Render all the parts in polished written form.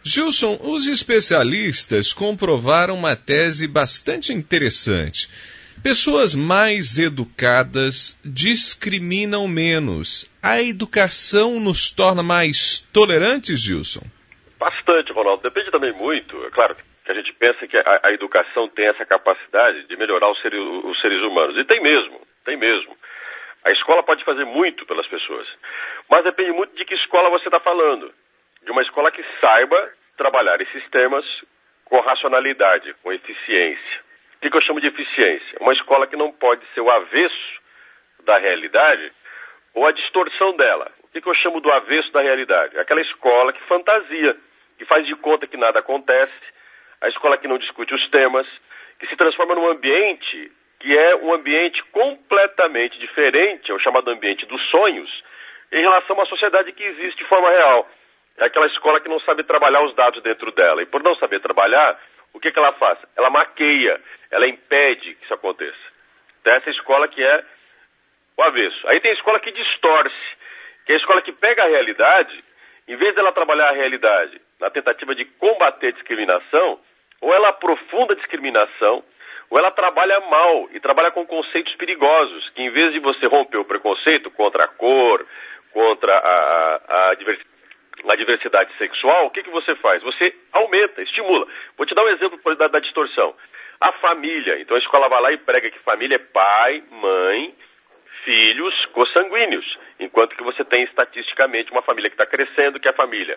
Gilson, os especialistas comprovaram uma tese bastante interessante. Pessoas mais educadas discriminam menos. A educação nos torna mais tolerantes, Gilson? Bastante, Ronaldo. Depende também muito. É claro que a gente pensa que a educação tem essa capacidade de melhorar os seres humanos. E tem mesmo. A escola pode fazer muito pelas pessoas. Mas depende muito de que escola você está falando. De uma escola que saiba trabalhar esses temas com racionalidade, com eficiência. O que eu chamo de eficiência? Uma escola que não pode ser o avesso da realidade ou a distorção dela. O que eu chamo do avesso da realidade? Aquela escola que fantasia, que faz de conta que nada acontece, a escola que não discute os temas, que se transforma num ambiente que é um ambiente completamente diferente, é o chamado ambiente dos sonhos, em relação a uma sociedade que existe de forma real. É aquela escola que não sabe trabalhar os dados dentro dela. E por não saber trabalhar, o que ela faz? Ela maqueia, ela impede que isso aconteça. Então essa escola que é o avesso. Aí tem a escola que distorce, que é a escola que pega a realidade, em vez dela trabalhar a realidade na tentativa de combater a discriminação, ou ela aprofunda a discriminação, ou ela trabalha mal e trabalha com conceitos perigosos, que em vez de você romper o preconceito contra a cor, contra a diversidade sexual, o que você faz? Você aumenta, estimula. Vou te dar um exemplo da distorção. A família. Então a escola vai lá e prega que família é pai, mãe, filhos consanguíneos. Enquanto que você tem estatisticamente uma família que está crescendo, que é a família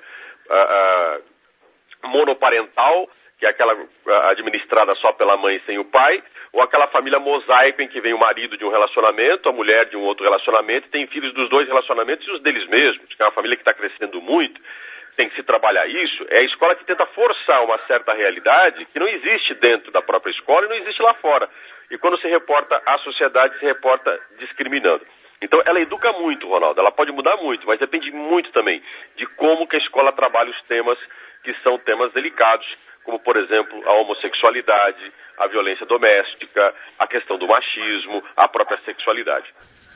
monoparental, que é aquela administrada só pela mãe sem o pai, ou aquela família mosaico em que vem o marido de um relacionamento, a mulher de um outro relacionamento, e tem filhos dos dois relacionamentos e os deles mesmos, que é uma família que está crescendo muito, tem que se trabalhar isso. É a escola que tenta forçar uma certa realidade que não existe dentro da própria escola e não existe lá fora. E quando se reporta à sociedade, se reporta discriminando. Então ela educa muito, Ronaldo, ela pode mudar muito, mas depende muito também de como que a escola trabalha os temas que são temas delicados, como, por exemplo, a homossexualidade, a violência doméstica, a questão do machismo, a própria sexualidade.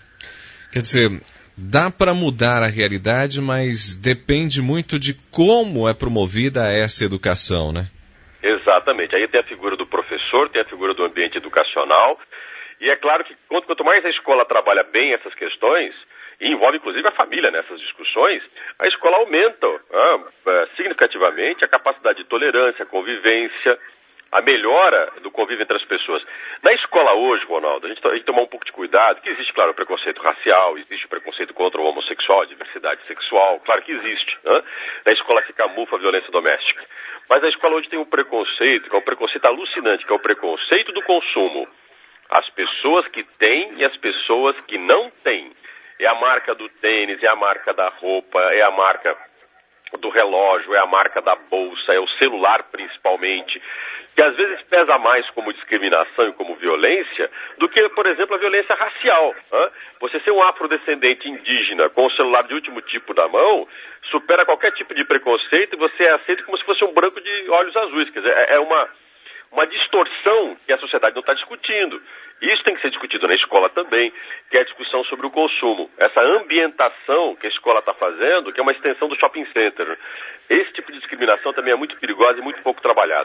Quer dizer, dá para mudar a realidade, mas depende muito de como é promovida essa educação, né? Exatamente. Aí tem a figura do professor, tem a figura do ambiente educacional, e é claro que quanto mais a escola trabalha bem essas questões, e envolve inclusive a família nessas discussões, a escola aumenta significativamente a capacidade de tolerância, convivência, a melhora do convívio entre as pessoas. Na escola hoje, Ronaldo, a gente tem que tomar um pouco de cuidado, que existe, claro, o preconceito racial, existe o preconceito contra o homossexual, a diversidade sexual, claro que existe. Na escola se camufla a violência doméstica. Mas a escola hoje tem um preconceito, que é um preconceito alucinante, que é o preconceito do consumo. As pessoas que têm e as pessoas que não têm. É a marca do tênis, é a marca da roupa, é a marca do relógio, é a marca da bolsa, é o celular principalmente, que às vezes pesa mais como discriminação e como violência do que, por exemplo, a violência racial. Você ser um afrodescendente indígena com o celular de último tipo na mão supera qualquer tipo de preconceito e você é aceito como se fosse um branco de olhos azuis. Quer dizer, é uma distorção que a sociedade não está discutindo. Isso tem que ser discutido na escola também, que é a discussão sobre o consumo. Essa ambientação que a escola está fazendo, que é uma extensão do shopping center. Esse tipo de discriminação também é muito perigosa e muito pouco trabalhada.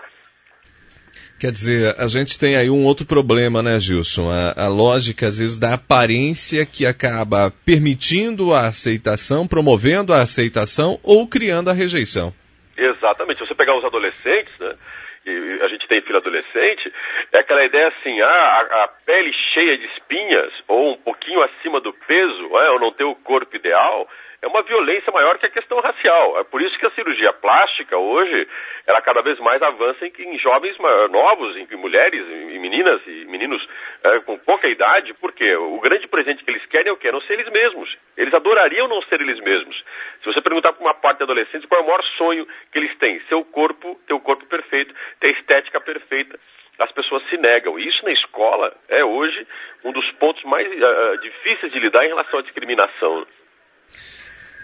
Quer dizer, a gente tem aí um outro problema, né, Gilson? A lógica, às vezes, da aparência que acaba permitindo a aceitação, promovendo a aceitação ou criando a rejeição. Exatamente. Se você pegar os adolescentes, né? E a gente tem filho adolescente, é aquela ideia assim, a pele cheia de espinhas, ou um pouquinho acima do peso, ou não ter o corpo ideal, é uma violência maior que a questão racial. É por isso que a cirurgia plástica hoje, ela cada vez mais avança em jovens novos, em mulheres, em meninas e meninos com pouca idade, porque o grande presente que eles querem é o quê? Não ser eles mesmos. Eles adorariam não ser eles mesmos. Se você perguntar para uma parte de adolescentes qual é o maior sonho que eles têm, ter o corpo perfeito, ter a estética perfeita, as pessoas se negam. E isso na escola é hoje um dos pontos mais difíceis de lidar em relação à discriminação.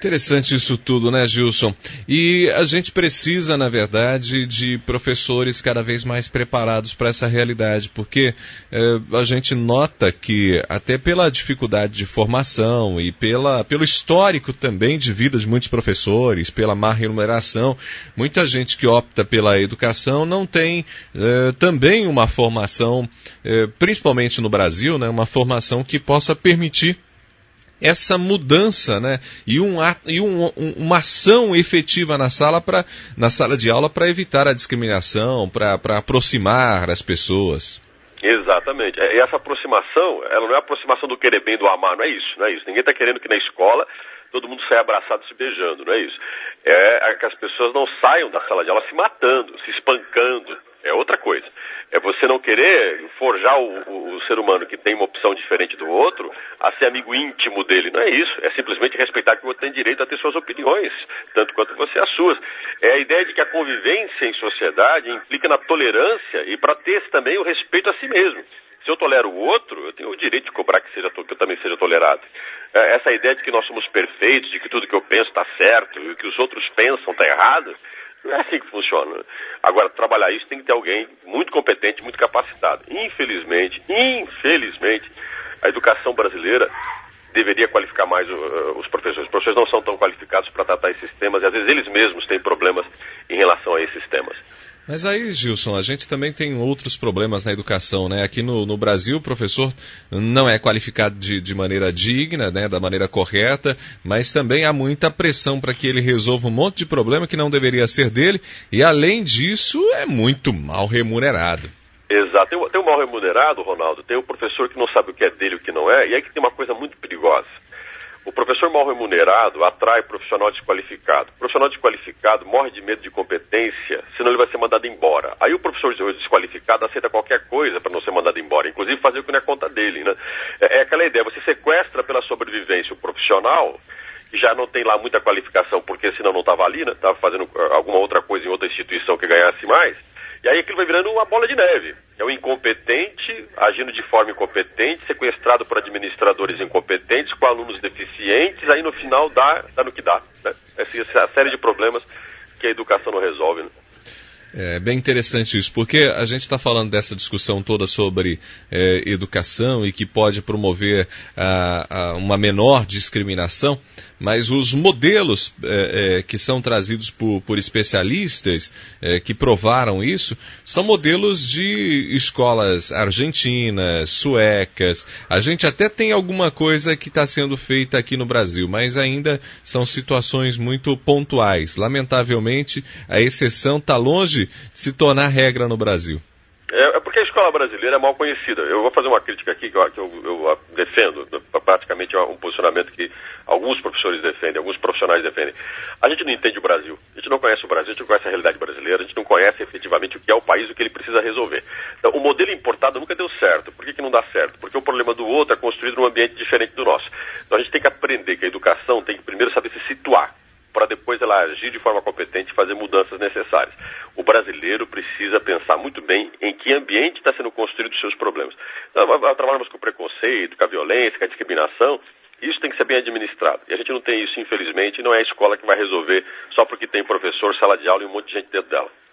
Interessante isso tudo, né, Gilson? E a gente precisa, na verdade, de professores cada vez mais preparados para essa realidade, porque a gente nota que, até pela dificuldade de formação e pelo histórico também de vida de muitos professores, pela má remuneração, muita gente que opta pela educação não tem também uma formação, principalmente no Brasil, né, uma formação que possa permitir essa mudança, né? E uma ação efetiva na sala de aula para evitar a discriminação, para aproximar as pessoas. Exatamente. E essa aproximação, ela não é a aproximação do querer bem, do amar, não é isso. Ninguém está querendo que na escola todo mundo saia abraçado, se beijando, não é isso. É que as pessoas não saiam da sala de aula se matando, se espancando. É outra coisa. É você não querer forjar o ser humano que tem uma opção diferente do outro a ser amigo íntimo dele. Não é isso. É simplesmente respeitar que o outro tem direito a ter suas opiniões, tanto quanto você as suas. É a ideia de que a convivência em sociedade implica na tolerância e para ter também o respeito a si mesmo. Se eu tolero o outro, eu tenho o direito de cobrar que eu também seja tolerado. Essa ideia de que nós somos perfeitos, de que tudo que eu penso está certo e o que os outros pensam está errado, não é assim que funciona. Agora, trabalhar isso tem que ter alguém muito competente, muito capacitado. Infelizmente, a educação brasileira deveria qualificar mais os professores. Os professores não são tão qualificados para tratar esses temas e às vezes eles mesmos têm problemas em relação a esses temas. Mas aí, Gilson, a gente também tem outros problemas na educação, né? Aqui no Brasil, o professor não é qualificado de maneira digna, né? Da maneira correta, mas também há muita pressão para que ele resolva um monte de problema que não deveria ser dele, e além disso, é muito mal remunerado. Exato. Tem o mal remunerado, Ronaldo, tem o professor que não sabe o que é dele e o que não é, e aí que tem uma coisa muito perigosa. O professor mal remunerado atrai profissional desqualificado. O profissional desqualificado morre de medo de competência, senão ele vai ser mandado embora. Aí o professor desqualificado aceita qualquer coisa para não ser mandado embora, inclusive fazer o que não é conta dele, né? É aquela ideia, você sequestra pela sobrevivência o profissional, que já não tem lá muita qualificação, porque senão não estava ali, né? Estava fazendo alguma outra coisa em outra instituição que ganhasse mais. E aí aquilo vai virando uma bola de neve. É o incompetente agindo de forma incompetente, sequestrado por administradores incompetentes, com alunos deficientes, aí no final dá no que dá, né? Essa é a série de problemas que a educação não resolve, né? É bem interessante isso, porque a gente está falando dessa discussão toda sobre educação e que pode promover uma menor discriminação, mas os modelos que são trazidos por especialistas que provaram isso são modelos de escolas argentinas, suecas. A gente até tem alguma coisa que está sendo feita aqui no Brasil, mas ainda são situações muito pontuais. Lamentavelmente, a exceção está longe de se tornar regra no Brasil. É porque a escola brasileira é mal conhecida. Eu vou fazer uma crítica aqui que eu defendo, praticamente um posicionamento que alguns professores defendem, alguns profissionais defendem. A gente não entende o Brasil, a gente não conhece o Brasil, a gente não conhece a realidade brasileira, a gente não conhece efetivamente o que é o país, o que ele precisa resolver. Então, o modelo importado nunca deu certo. Por que não dá certo? Porque o problema do outro é construído num ambiente diferente do nosso. Então a gente tem que aprender que a educação tem que primeiro saber se situar, para depois ela agir de forma competente e fazer mudanças necessárias. O brasileiro precisa pensar muito bem em que ambiente está sendo construído os seus problemas. Então, trabalhamos com preconceito, com a violência, com a discriminação. Isso tem que ser bem administrado. E a gente não tem isso, infelizmente, e não é a escola que vai resolver só porque tem professor, sala de aula e um monte de gente dentro dela.